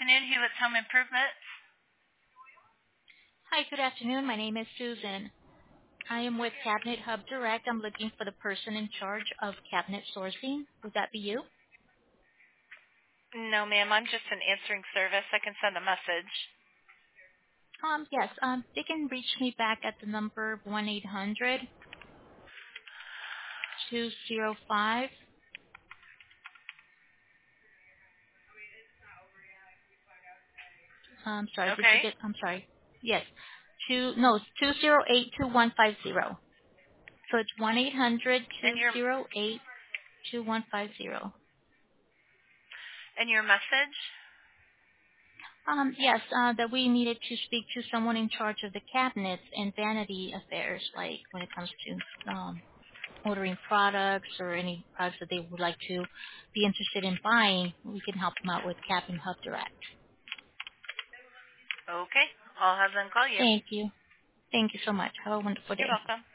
afternoon, Hewitt's Home Improvement. Hi, good afternoon. My name is Susan. I am with Cabinet Hub Direct. I'm looking for the person in charge of cabinet sourcing. Would that be you? No, ma'am. I'm just an answering service. I can send a message. Yes. They can reach me back at the number 1-800-205. Sorry, Okay. did you get? I'm sorry. Yes. 208-2150. So it's And your 1-800-208-2150. message? Yes, that we needed to speak to someone in charge of the cabinets and vanity affairs, like when it comes to ordering products or any products that they would like to be interested in buying. We can help them out with Cabinet Hub Direct. Okay. I'll have them call you. Thank you. Thank you so much. Have a wonderful You're day. welcome.